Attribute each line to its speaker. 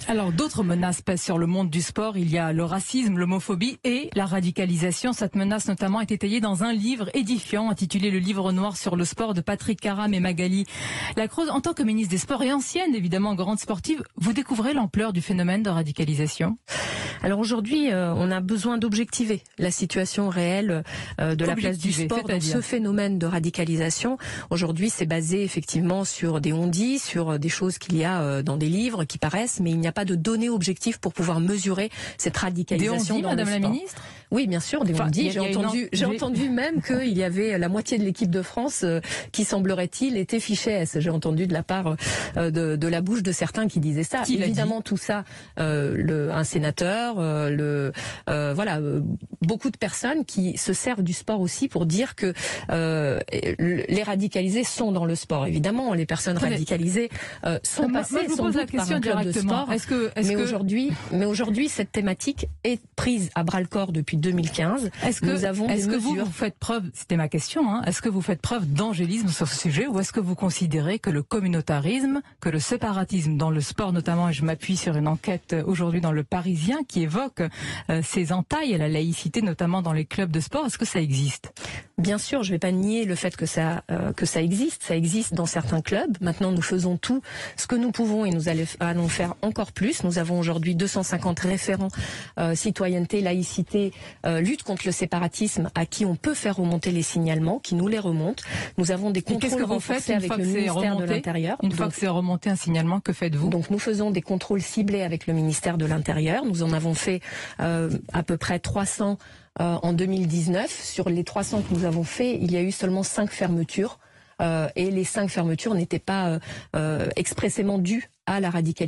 Speaker 1: Alors d'autres menaces pèsent sur le monde du sport. Il y a le racisme, l'homophobie et la radicalisation. Cette menace notamment est étayée dans un livre édifiant intitulé Le Livre Noir sur le sport de Patrick Karam et Magali Lacroze. En tant que ministre des Sports et ancienne évidemment grande sportive, vous découvrez l'ampleur du phénomène de radicalisation.
Speaker 2: Alors aujourd'hui, on a besoin d'objectiver la situation réelle de la place du sport dans ce phénomène de radicalisation. Aujourd'hui, c'est basé effectivement sur des on-dit, sur des choses qu'il y a dans des livres qui paraissent, mais il n'y a pas de données objectives pour pouvoir mesurer cette radicalisation dans le sport. Madame la ministre ? Oui, bien sûr, des on-dit. J'ai entendu même qu'il y avait la moitié de l'équipe de France qui, semblerait-il, était fichée S. J'ai entendu de la part de la bouche de certains qui disaient ça. Évidemment, tout ça, un sénateur, voilà, beaucoup de personnes qui se servent du sport aussi pour dire que les radicalisés sont dans le sport. Évidemment, les personnes radicalisées sont passées sans doute par un club de sport. Mais aujourd'hui, cette thématique est prise à bras-le-corps depuis 2015. Est-ce que vous faites preuve, c'était ma question, hein, est-ce que vous faites preuve d'angélisme sur ce sujet, ou est-ce que vous considérez que le communautarisme, que le séparatisme dans le sport notamment, et je m'appuie sur une enquête aujourd'hui dans Le Parisien qui évoque ces entailles à la laïcité, notamment dans les clubs de sport, est-ce que ça existe ? Bien sûr, je ne vais pas nier le fait que ça existe. Ça existe dans certains clubs. Maintenant, nous faisons tout ce que nous pouvons et nous allons faire encore plus. Nous avons aujourd'hui 250 référents citoyenneté, laïcité, lutte contre le séparatisme à qui on peut faire remonter les signalements, qui nous les remontent. Nous avons des contrôles renforcés avec le ministère de l'Intérieur. Une fois que c'est remonté un signalement, que faites-vous ? Donc nous faisons des contrôles ciblés avec le ministère de l'Intérieur. Nous en avons fait à peu près 300 en 2019. Sur les 300 que nous avons fait, il y a eu seulement 5 fermetures. Et les 5 fermetures n'étaient pas expressément dues à la radicalisation.